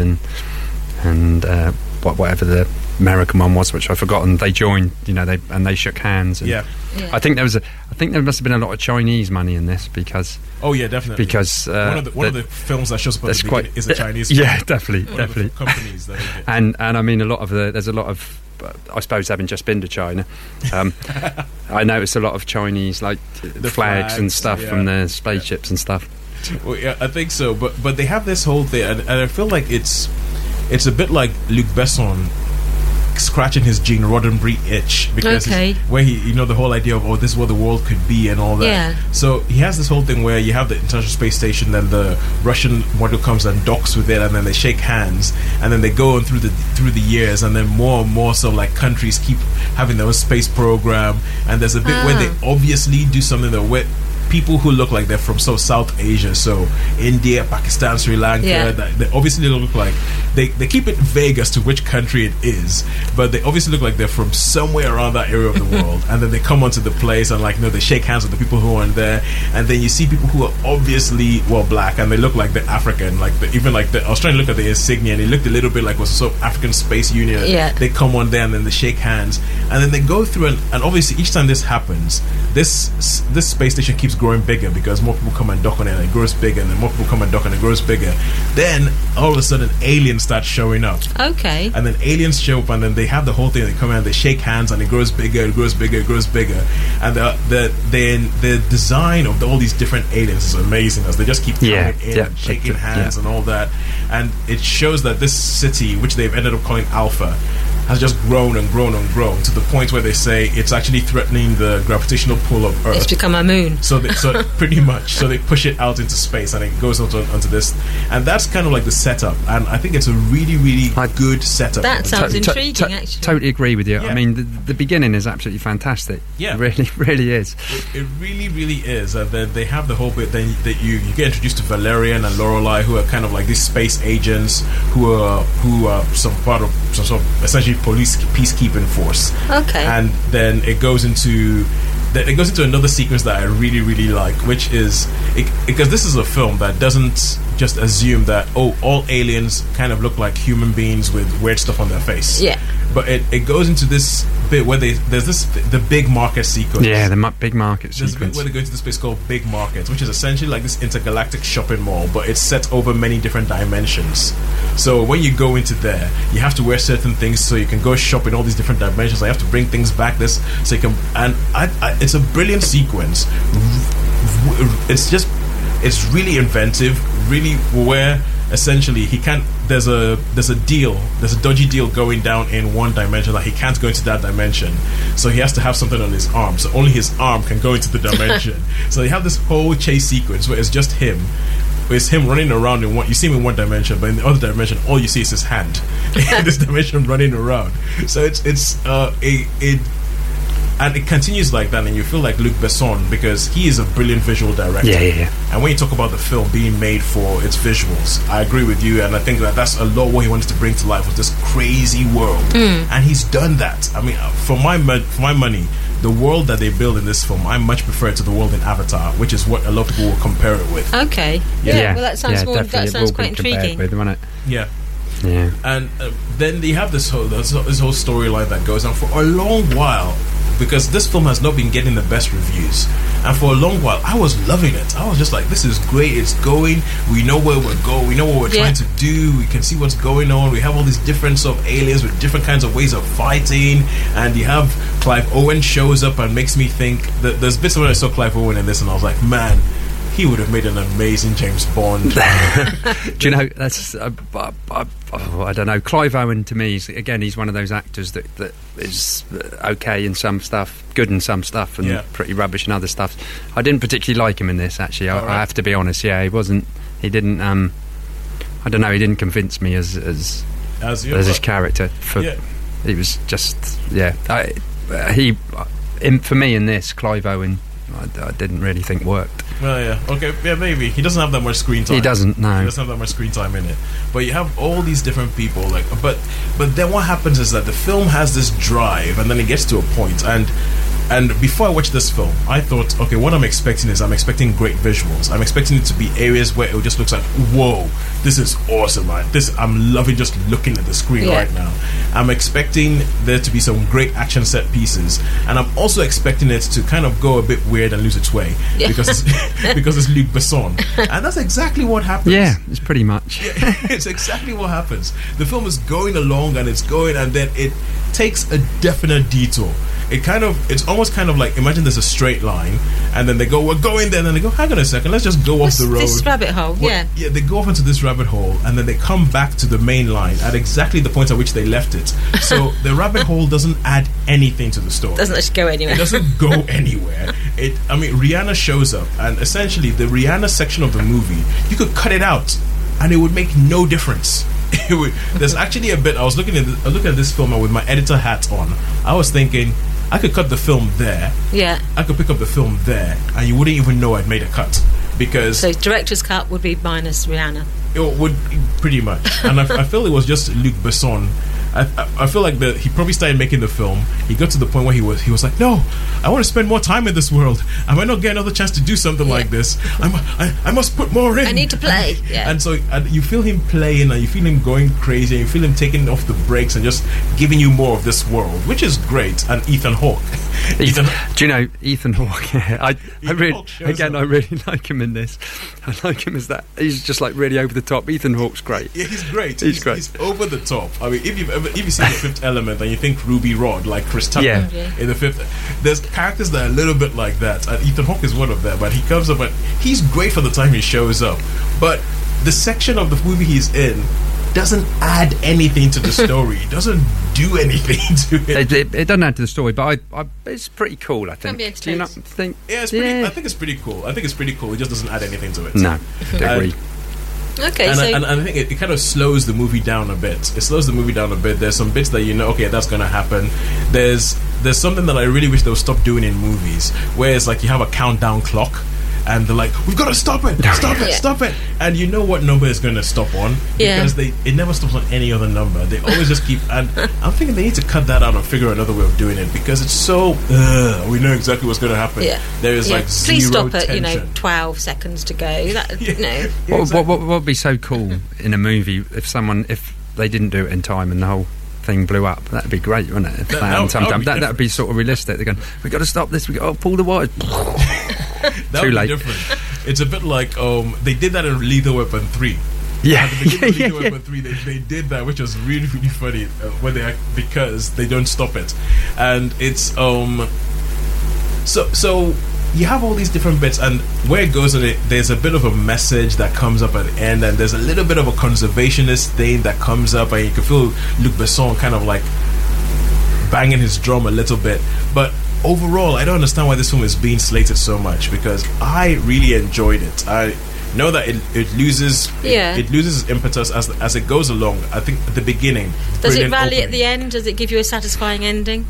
and whatever the American one was, which I've forgotten. They joined, they shook hands. And I think there must have been a lot of Chinese money in this because. Oh yeah, definitely. Because one of the films that shows up at the beginning is a Chinese. Yeah, definitely. Companies that and I mean there's a lot of. I suppose having just been to China, I noticed a lot of Chinese the flags and stuff from the spaceships and stuff. Well, yeah, I think so, but they have this whole thing, and I feel like it's a bit like Luc Besson scratching his Gene Roddenberry itch because where he the whole idea of this is what the world could be and all that. Yeah. So he has this whole thing where you have the International Space Station, then the Russian model comes and docks with it, and then they shake hands, and then they go on through the years, and then more and more so countries keep having their own space program, and there's a bit where they obviously do something that people who look like they're from South Asia, so India, Pakistan, Sri Lanka, they obviously look like they keep it vague as to which country it is, but they obviously look like they're from somewhere around that area of the world. And then they come onto the place and they shake hands with the people who are in there, and then you see people who are obviously black and they look like they're African, I was trying to look at the insignia and it looked a little bit like was sort of African Space Union. They come on there and then they shake hands, and then they go through and obviously each time this happens, this space station keeps growing bigger because more people come and dock on it and it grows bigger, and then more people come and dock and it grows bigger. Then all of a sudden aliens start showing up. Okay. And then aliens show up, and then they have the whole thing. They come in and they shake hands, and it grows bigger, it grows bigger, it grows bigger. And the design of all these different aliens is amazing as they just keep coming in and shaking hands and all that. And it shows that this city, which they've ended up calling Alpha, has just grown and grown and grown to the point where they say it's actually threatening the gravitational pull of Earth. It's become a moon. So pretty much. So they push it out into space and it goes onto this. And that's kind of like the setup. And I think it's a really, really good setup. That sounds intriguing, actually. Totally agree with you. Yeah. I mean, the beginning is absolutely fantastic. Yeah. It really, really is. It really, really is. And then they have the whole bit, then that you get introduced to Valerian and Lorelei, who are kind of like these space agents who are some part of some sort of essentially peacekeeping force. Okay. And then it goes into another sequence that I really, really like, which is because this is a film that doesn't just assume that all aliens kind of look like human beings with weird stuff on their face. Yeah. But it goes into this bit where there's the big market sequence. Yeah, the big market sequence. There's a bit where they go to this place called Big Market, which is essentially like this intergalactic shopping mall, but it's set over many different dimensions. So when you go into there, you have to wear certain things so you can go shop in all these different dimensions. I have to bring things back so you can, and it's a brilliant sequence. It's really inventive, really where essentially he can't there's a dodgy deal going down in one dimension that he can't go into that dimension, so he has to have something on his arm, so only his arm can go into the dimension. So they have this whole chase sequence where it's just him. It's him running around in one. You see him in one dimension, but in the other dimension, all you see is his hand in this dimension running around. So and it continues like that, and you feel like Luc Besson, because he is a brilliant visual director. Yeah. And when you talk about the film being made for its visuals, I agree with you, and I think that's a lot what he wanted to bring to life was this crazy world, and he's done that. I mean, for my money, the world that they build in this film, I much prefer it to the world in Avatar, which is what a lot of people will compare it with. Okay. Yeah. Well, that sounds quite intriguing. With, won't it? Yeah. Yeah. And then you have this whole storyline that goes on for a long while, because this film has not been getting the best reviews, and for a long while I was loving it. I was just like, this is great, it's going, we know where we're going, we know what we're trying to do, we can see what's going on, we have all these different sort of aliens with different kinds of ways of fighting, and you have Clive Owen shows up and makes me think that there's bits when I saw Clive Owen in this and I was like, man, he would have made an amazing James Bond. Do you know, that's I don't know, Clive Owen to me is, again, he's one of those actors that is okay in some stuff, good in some stuff, and pretty rubbish in other stuff. I didn't particularly like him in this, actually. I have to be honest. He didn't I don't know, he didn't convince me as his character. He was just for me in this, Clive Owen, I didn't really think worked. Well, yeah, okay, yeah, maybe he doesn't have that much screen time. He doesn't. No, he doesn't have that much screen time in it. But you have all these different people, like, but then what happens is that the film has this drive, and then it gets to a point, and before I watched this film, I thought, okay, what I'm expecting great visuals. I'm expecting it to be areas where it just looks like, whoa, this is awesome, man. I'm loving just looking at the screen right now. I'm expecting there to be some great action set pieces, and I'm also expecting it to kind of go a bit weird and lose its way because it's Luc Besson, and that's exactly what happens. Yeah, it's pretty much. It's exactly what happens. The film is going along and it's going, and then it takes a definite detour. It's almost kind of like, imagine there's a straight line, and then they go, we're going there, and then they go, hang on a second, let's just go off the road. This rabbit hole, Yeah, they go off into this rabbit hole, and then they come back to the main line at exactly the point at which they left it. So the rabbit hole doesn't add anything to the story. Doesn't actually go anywhere. It doesn't go anywhere. Rihanna shows up, and essentially the Rihanna section of the movie, you could cut it out, and it would make no difference. There's actually a bit, I was looking at this film, and with my editor hat on, I was thinking, I could cut the film there. Yeah. I could pick up the film there, and you wouldn't even know I'd made a cut, because so director's cut would be minus Rihanna. It would, pretty much, and I feel it was just Luc Besson. I feel like he probably started making the film. He got to the point where he was like, no, I want to spend more time in this world. I might not get another chance to do something like this. I must put more in. I need to play. And so you feel him playing, and you feel him going crazy, and you feel him taking off the brakes and just giving you more of this world, which is great. And Ethan Hawke. Do you know Ethan Hawke? I really like him in this. I like him as that. He's just like really over the top. Ethan Hawke's great. Yeah, he's great. He's great. He's over the top. I mean, if you see The Fifth Element and you think Ruby Rhod, like Chris Tucker in The Fifth, there's characters that are a little bit like that, and Ethan Hawke is one of them. But he comes up and he's great for the time he shows up. But the section of the movie he's in doesn't add anything to the story. It doesn't do anything to it. It doesn't add to the story, but it's pretty cool, I think. Do you not think? Yeah, I think it's pretty cool. It just doesn't add anything to it. No, agree. Okay, and I think it kind of slows the movie down a bit. There's some bits that okay, that's going to happen. There's something that I really wish they would stop doing in movies, where it's like you have a countdown clock, and they're like, we've got to stop it, and you know what number is going to stop on, because it never stops on any other number. They always just keep, and I'm thinking they need to cut that out and figure another way of doing it, because it's so we know exactly what's going to happen. There is like please zero stop tension. at 12 seconds to go. What would be so cool in a movie if they didn't do it in time and the whole thing blew up? That'd be great, wouldn't it? That would be sort of realistic. They're going, we've got to stop this, we've got to pull the wires. That would be different. It's a bit like they did that in Lethal Weapon 3. Yeah, at the beginning of Lethal Weapon 3, they did that, which was really, really funny because they don't stop it, and it's so you have all these different bits, and where it goes in it, there's a bit of a message that comes up at the end, and there's a little bit of a conservationist thing that comes up, and you can feel Luc Besson kind of like banging his drum a little bit. But overall, I don't understand why this film is being slated so much, because I really enjoyed it. I know that it loses it loses its impetus as it goes along. I think at the beginning, does it rally opening. At the end? Does it give you a satisfying ending?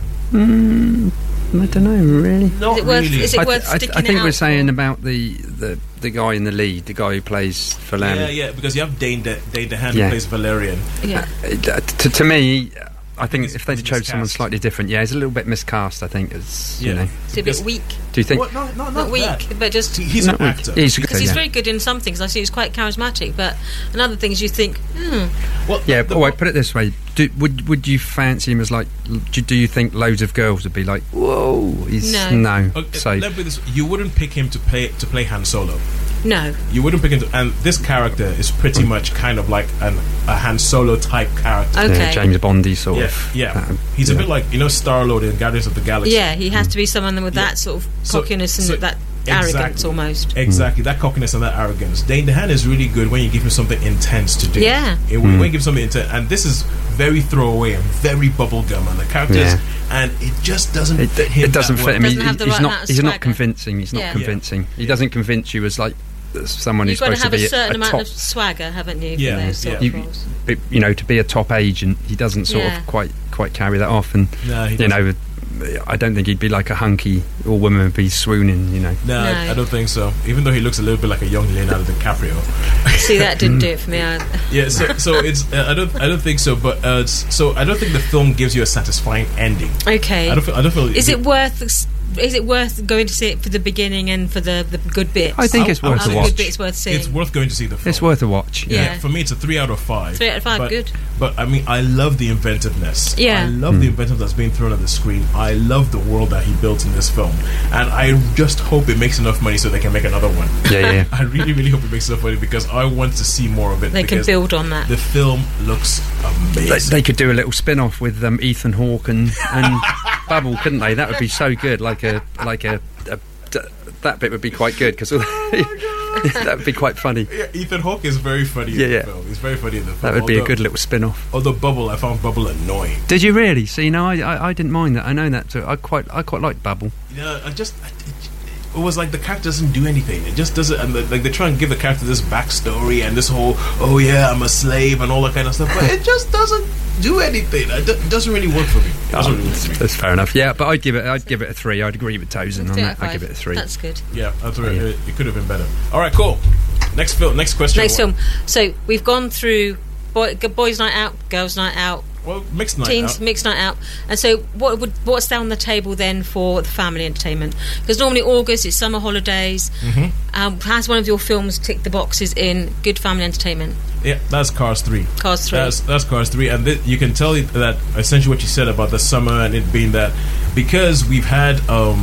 I don't know, really. Not really. Is it worth sticking I think it we're out saying about the guy in the lead, the guy who plays Valerian. Yeah, because you have Dane DeHaan who plays Valerian. Yeah. To me, I think if they'd chose someone slightly different, he's a little bit miscast. I think it's you know, it's a bit weak. Do you think? Well, not weak, that. but just he's an actor. He's very good in some things. I see he's quite charismatic, but in other things you think, Well, put it this way: would you fancy him as like? Do you think loads of girls would be like, whoa? No. Okay, so let me put this: you wouldn't pick him to play Han Solo. No, you wouldn't pick him to, and this character is pretty much kind of like a Han Solo type character. Okay. James Bondy sort of. Yeah, he's a bit like Star-Lord in Guardians of the Galaxy. Yeah, he has to be someone with that sort of cockiness and that arrogance almost. Exactly, that cockiness and that arrogance. Dane DeHaan is really good when you give him something intense to do. Yeah, when you give him something intense, and this is very throwaway and very bubblegum, and the characters, and it just doesn't fit him. It doesn't fit him. He's not convincing. He's not convincing. He doesn't convince you as like someone who's supposed to be You've got to have a certain amount top of swagger, haven't you? Yeah, for those sort of roles. You know, to be a top agent, he doesn't sort of quite carry that off, and I don't think he'd be like a hunky or woman would be swooning. You know, no, I don't think so. Even though he looks a little bit like a young Leonardo DiCaprio. See, that didn't do it for me. So it's I don't think so, but so I don't think the film gives you a satisfying ending. Okay, I don't feel. Is it worth going to see it for the beginning and for the good bits? I think it's worth a watch. Good bits worth seeing. It's worth going to see the film. It's worth a watch. Yeah. For me, it's a 3 out of 5. 3 out of 5, good. But I mean, I love the inventiveness. Yeah. I love the inventiveness that's being thrown at the screen. I love the world that he built in this film, and I just hope it makes enough money so they can make another one. Yeah. I really, really hope it makes enough money because I want to see more of it. They can build on that. The film looks amazing. They could do a little spin-off with Ethan Hawke and Bubble, couldn't they? That would be so good. That bit would be quite good because that would be quite funny. Yeah, Ethan Hawke is very funny in the film. He's very funny in the film. That would be a good little spin-off. Although I found Bubble annoying. Did you really? See, no, I didn't mind that. I know that too. I quite liked Bubble. Yeah, it was like the character doesn't do anything. It just doesn't. And like they try and give the character this backstory and this whole I'm a slave and all that kind of stuff, but it just doesn't do anything. It doesn't really work for me. That's fair enough. Yeah, but I'd give it a 3. I'd agree with Tozen on that. I'd give it a 3. That's good. Yeah, I thought it could have been better. All right, cool. Next film. Next question. Next film. So we've gone through boys' night out, girls' night out. Well, mixed night teens, out. Mixed night out. And so what's down the table then for the family entertainment? Because normally August is summer holidays. Mm-hmm. Has one of your films ticked the boxes in good family entertainment? Yeah, that's Cars 3. Cars 3. That's Cars 3, and you can tell that essentially what you said about the summer and it being that because we've had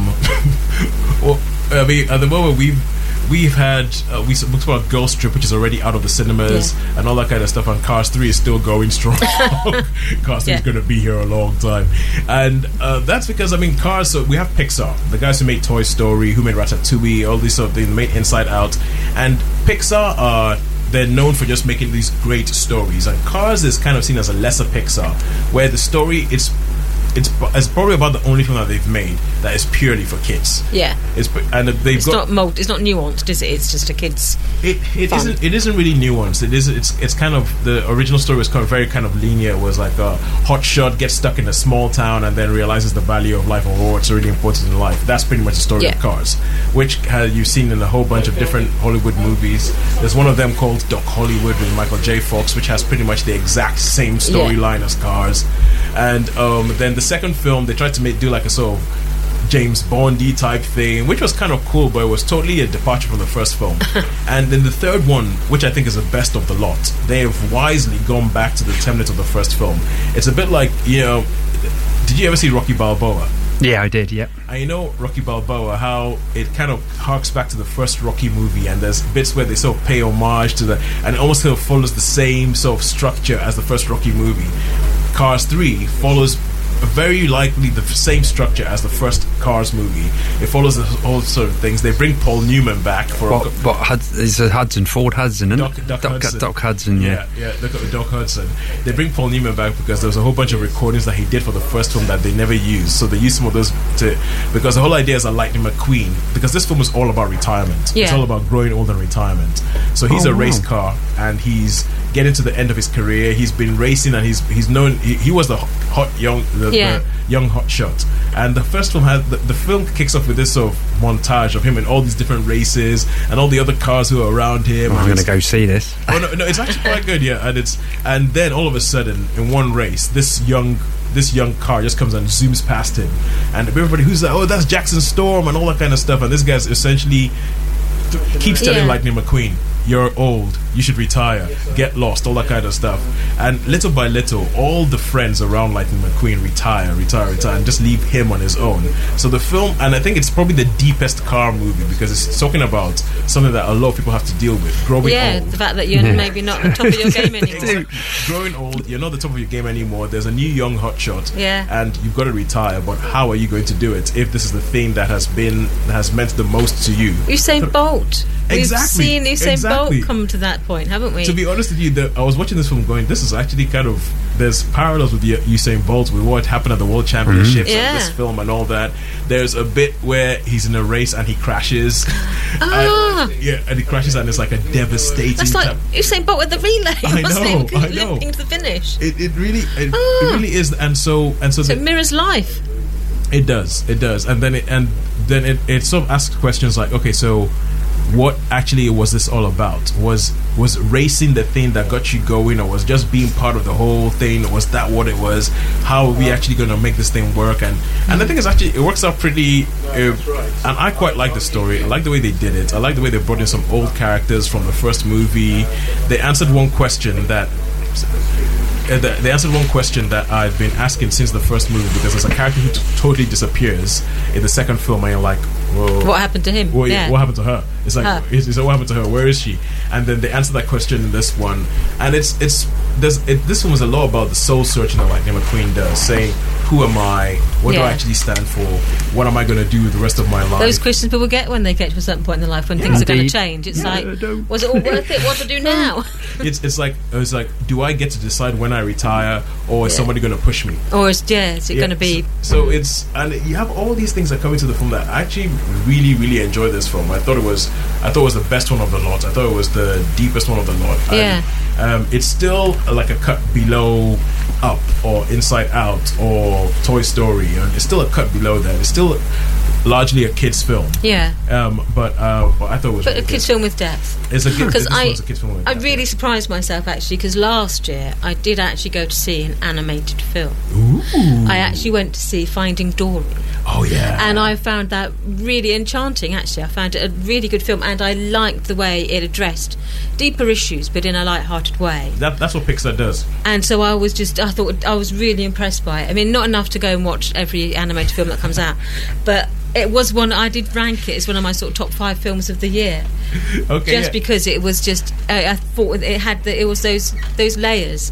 well, I mean at the moment we've had we spoke about Girls Trip, which is already out of the cinemas and all that kind of stuff, and Cars 3 is still going strong. Cars 3 is going to be here a long time, and that's because Cars. So we have Pixar, the guys who made Toy Story, who made Ratatouille, all these sort of things, made Inside Out, and Pixar they're known for just making these great stories, and Cars is kind of seen as a lesser Pixar, where the story it's probably about the only film that they've made that is purely for kids. Yeah, it's not nuanced, is it? It's just a kids. It isn't really nuanced. It's kind of the original story was very kind of linear. It was like a hotshot gets stuck in a small town and then realizes the value of life and what's really important in life. That's pretty much the story of Cars, which you've seen in a whole bunch of different Hollywood movies. There's one of them called Doc Hollywood with Michael J. Fox, which has pretty much the exact same storyline as Cars. And then the second film, they tried to do like a sort of James Bondy type thing, which was kind of cool, but it was totally a departure from the first film. And then the third one, which I think is the best of the lot, they have wisely gone back to the template of the first film. It's a bit like, did you ever see Rocky Balboa? Yeah, I did, yeah. And Rocky Balboa, how it kind of harks back to the first Rocky movie, and there's bits where they sort of pay homage to and it almost sort of follows the same sort of structure as the first Rocky movie. Cars 3 follows very likely the same structure as the first Cars movie. It follows all sort of things. They bring Paul Newman back for is it Hudson, Ford Hudson, isn't Doc Hudson. Doc Hudson, yeah. Doc Hudson. They bring Paul Newman back because there was a whole bunch of recordings that he did for the first film that they never used. So they used some of those because the whole idea is a Lightning McQueen, because this film is all about retirement. Yeah. It's all about growing old and retirement. So he's a race car, and he's getting to the end of his career. He's been racing, and he's known. He was the young hot shot. And the first film the film kicks off with this sort of montage of him in all these different races and all the other cars who are around him. I'm going to go see this. No, it's actually quite good, yeah. And then all of a sudden, in one race, this young car just comes and zooms past him, and everybody who's like, oh, that's Jackson Storm and all that kind of stuff. And this guy's essentially keeps telling Lightning McQueen, you're old, you should retire, get lost, all that kind of stuff. And little by little, all the friends around Lightning McQueen retire, and just leave him on his own. So the film, and I think it's probably the deepest car movie, because it's talking about something that a lot of people have to deal with, growing old. The fact that you're maybe not at the top of your game anymore. Exactly. Growing old, you're not at the top of your game anymore. There's a new young hotshot, and you've got to retire. But how are you going to do it if this is the thing that has meant the most to you? Usain Bolt. Exactly. We've seen Usain Bolt come to that point, haven't we? To be honest with you, I was watching this film going, this is actually kind of, there's parallels with Usain Bolt with what happened at the World Championships and this film and all that. There's a bit where he's in a race and he crashes. And he crashes, and it's like a devastating... That's like Usain Bolt with the relay. I know. Limping to the finish. It really is. And so it mirrors life. It does. And then it sort of asks questions like, okay, so what actually was this all about? Was racing the thing that got you going, or was just being part of the whole thing? Or was that what it was? How are we actually going to make this thing work? And I think it works out pretty. And I quite like the story. I like the way they did it. I like the way they brought in some old characters from the first movie. They answered one question that. They answered one question that I've been asking since the first movie, because there's a character who totally disappears in the second film, and you're like, whoa, what happened to him? What happened to her? It's like, what happened to her? Where is she? And then they answer that question in this one, and this one was a lot about the soul searching that Lightning McQueen does, saying, who am I? What do I actually stand for? What am I going to do the rest of my life? Those questions people get when they get to a certain point in their life, when things are going to change. It's like, was it all worth it? What to do now? It's like, do I get to decide when I retire, or is somebody going to push me? Or is it going to be? So and you have all these things that come into the film that I actually really, really enjoy this film. I thought it was the best one of the lot. I thought it was the deepest one of the lot. And, it's still like a cut below Up or Inside Out or Toy Story, and it's still a cut below that. It's still largely a kids' film. Yeah. But I thought it was. But a kids' film with depth. It's a kids' film with depth. I really surprised myself actually, because last year I did actually go to see an animated film. Ooh. I actually went to see Finding Dory. Oh yeah. And I found that really enchanting. Actually, I found it a really good film, and I liked the way it addressed deeper issues, but in a light-hearted way. That's what Pixar does. And so I was really impressed by it. I mean, not enough to go and watch every animated film that comes out, but it was one I did rank it as one of my sort of top 5 films of the year. Okay. Just because it was just, I thought it was those layers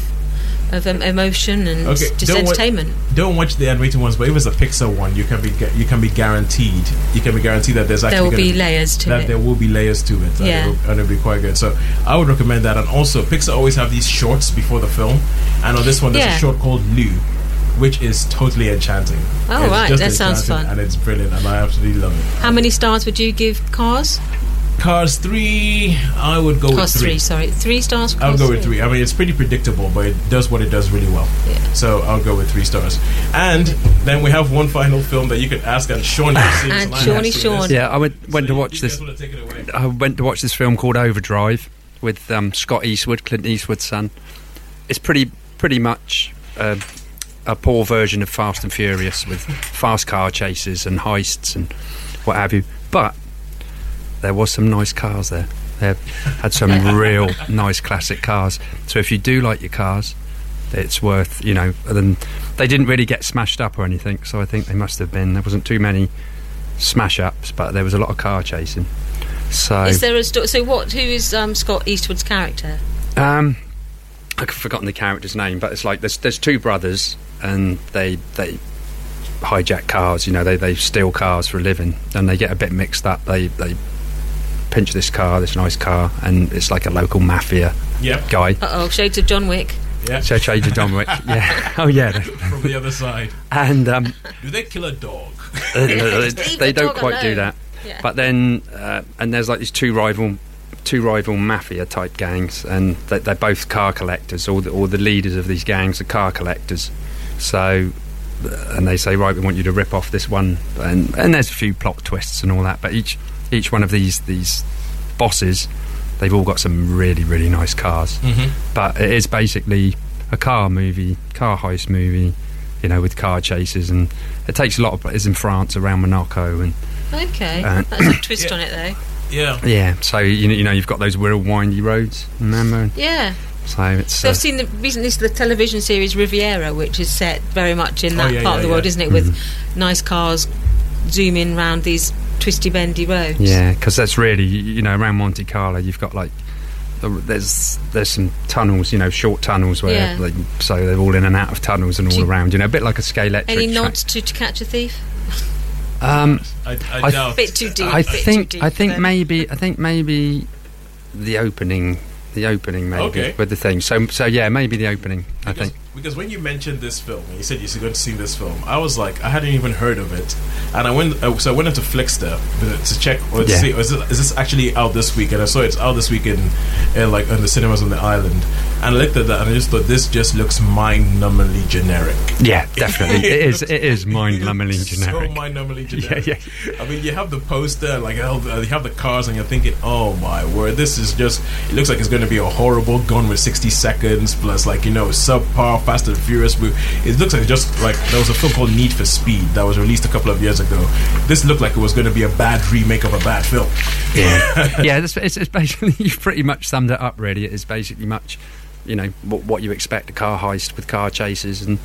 of emotion and just entertainment. Don't watch the animated ones, but if it's a Pixar one, you can be guaranteed. You can be guaranteed that there's actually there will be layers to it. There will be layers to it. Yeah. And it'll be quite good. So I would recommend that. And also, Pixar always have these shorts before the film. And on this one, there's a short called Lou, which is totally enchanting. Oh, right, that sounds fun. And it's brilliant, and I absolutely love it. How many stars would you give Cars? Cars 3, I would go with 3. 3 stars for Cars. I'll go with 3. I mean, it's pretty predictable, but it does what it does really well. Yeah. So I'll go with 3 stars. And then we have one final film that you could ask, and Sean has seen. And Sean. Yeah, I went to watch this. I went to watch this film called Overdrive with Scott Eastwood, Clint Eastwood's son. It's pretty much a poor version of Fast and Furious, with fast car chases and heists and what have you. But there was some nice cars there. They had some real nice classic cars. So if you do like your cars, it's worth, and they didn't really get smashed up or anything, so I think they must have been. There wasn't too many smash ups, but there was a lot of car chasing. So is there who is Scott Eastwood's character? I've forgotten the character's name, but it's like there's 2 brothers, and they hijack cars. You know, they steal cars for a living, and they get a bit mixed up. They pinch this nice car, and it's like a local mafia guy. Shades of John Wick. Yeah. So Shades of John Wick. Yeah. Oh yeah. From the other side. And do they kill a dog? They don't quite alone. do that. Yeah. But then and there's like these two rival mafia type gangs, and they're both car collectors, or the leaders of these gangs are car collectors. So and they say, right, we want you to rip off this one, and there's a few plot twists and all that, but each one of these bosses, they've all got some really, really nice cars. But it is basically a car heist movie, you know, with car chases, and it takes a lot of... It's in France, around Monaco, and... Okay, that's a twist on it, though. Yeah. So, you know, you've got those real windy roads, remember? Yeah. So it's... So I've seen recently the television series Riviera, which is set very much in that part of the world, isn't it? With nice cars zooming round these twisty, bendy roads. Yeah, because that's really, you know, around Monte Carlo, you've got like... There's some tunnels, you know, short tunnels where so they're all in and out of tunnels and all around, you know, a bit like a Scalextric. Any nods to Catch a Thief? I doubt. A bit too deep. I think maybe the opening maybe with the thing. So yeah, maybe the opening. I think because when you mentioned this film and you said you're going to see this film, I was like, I hadn't even heard of it, and I went into Flickster to check to see is this actually out this week, and I saw it's out this week in the cinemas on the island, and I looked at that and I just thought this just looks mind-numbingly generic. Yeah, definitely. It is mind-numbingly generic. So mind-numbingly generic. Yeah. I mean, you have the poster, like you have the cars, and you're thinking, oh my word, this is just... It looks like it's going to be a horrible Gone with 60 Seconds plus, like, you know, subpar Fast and Furious movie. It looks like just like there was a film called Need for Speed that was released a couple of years ago. This looked like it was going to be a bad remake of a bad film. Yeah, it's basically, you've pretty much summed it up. Really, it is basically much, you know, what you expect, a car heist with car chases. And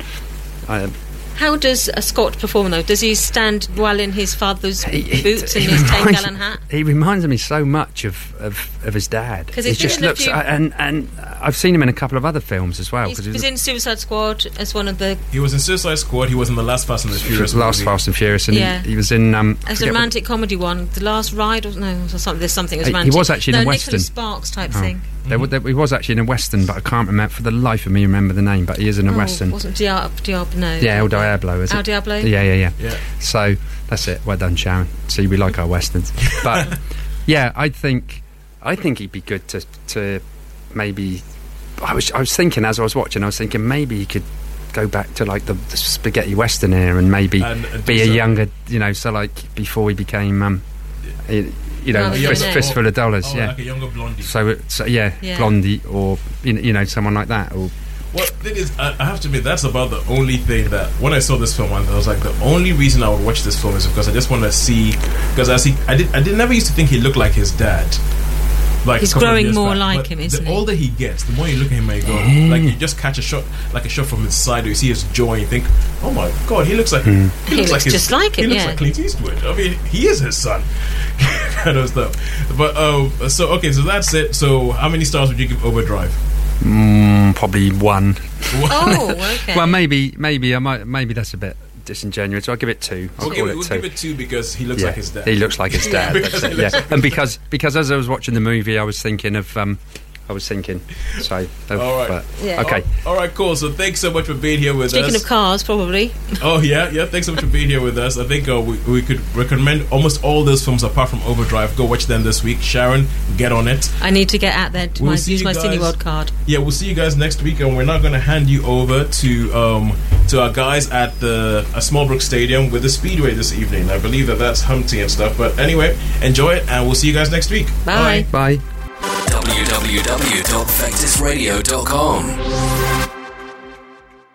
how does Scott perform though? Does he stand well in his father's boots and his 10-gallon hat? He reminds me so much of his dad. Because he just looks, and I've seen him in a couple of other films as well. He was in Suicide Squad as one of the... He was in Suicide Squad. He was in the last Fast and the Furious movie. Last Fast and Furious, and he was in... as a romantic comedy one, The Last Ride, or something. There's something as romantic. He was actually in a Western. Nicholas Sparks type thing. He was actually in a Western, but I can't remember for the life of me remember the name. But he is in a Western. Wasn't Diablo? No. Yeah, El Diablo. Is it? El Diablo. Yeah. So that's it. Well done, Sharon. See, we like our Westerns. But yeah, I think he'd be good to maybe. I was thinking as I was watching, I was thinking maybe he could go back to like the spaghetti Western era and maybe be a younger, you know, so like before he became you know, Fistful of Dollars, like a younger Blondie. So Blondie, or you know, someone like that. Or well, the thing is, I have to admit that's about the only thing that when I saw this film, I was like, the only reason I would watch this film is because I just want to see. Because I never used to think he looked like his dad. Like he's growing more like him, isn't he? The older he gets, the more you look at him and you go, like you just catch a shot from his side, or you see his jaw, and you think, oh my god, he looks like he looks just like him. He looks like Clint Eastwood. I mean, he is his son, kind of stuff. But so that's it. So how many stars would you give Overdrive? Probably 1. Oh, okay. Well, maybe that's a bit disingenuous, so I'll give it 2. We'll give it 2 because he looks like his dad. He looks like his dad. And because as I was watching the movie, I was thinking. So, all right. Okay. All right, cool. So thanks so much for being here with us. Speaking of cars, probably. Oh, yeah. Thanks so much for being here with us. I think we could recommend almost all those films apart from Overdrive. Go watch them this week. Sharon, get on it. I need to get out there to use my Cineworld card. Yeah, we'll see you guys next week, and we're not going to hand you over to our guys at the Smallbrook Stadium with the Speedway this evening. I believe that's Humpty and stuff. But anyway, enjoy it, and we'll see you guys next week. Bye. Bye. www.vectisradio.com